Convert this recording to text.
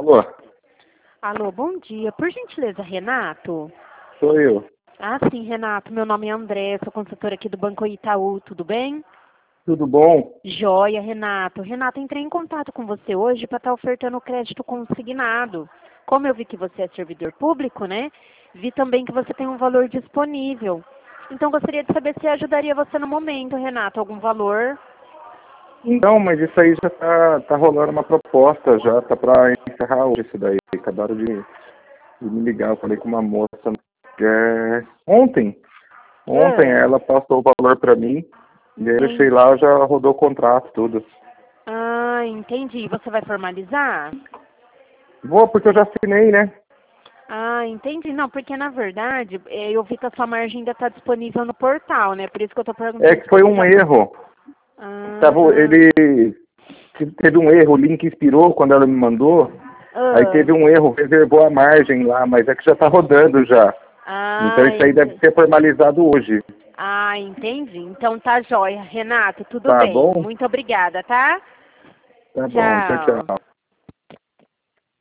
Alô? Alô, bom dia. Por gentileza, Renato? Sou eu. Ah, sim, Renato. Meu nome é André, sou consultora aqui do Banco Itaú. Tudo bem? Tudo bom? Joia, Renato. Renato, entrei em contato com você hoje para estar ofertando crédito consignado. Como eu vi que você é servidor público, né? Vi também que você tem um valor disponível. Então, gostaria de saber se ajudaria você no momento, Renato. Algum valor? Não, mas isso aí já tá rolando uma proposta, já tá pra encerrar hoje isso daí. Acabaram de me ligar, eu falei com uma moça ontem. Ontem Ah, ela passou o valor pra mim, e aí eu deixei entendi. lá, já rodou o contrato, tudo. Ah, entendi. Você vai formalizar? Vou, porque eu já assinei, né? Ah, entendi. Não, porque na verdade, eu vi que a sua margem ainda está disponível no portal, né? Por isso que eu estou É perguntando que se foi você um já... erro. Ah, Teve um erro, o link expirou quando ela me mandou, aí ah, teve um erro, reservou a margem lá, mas é que já tá rodando já. Então isso aí deve entendi. ser formalizado hoje. Ah, entendi. Então tá jóia. Renato, tudo Tá bem. bom? Muito obrigada, tá? Tá bom. Tchau, Tchau. tchau.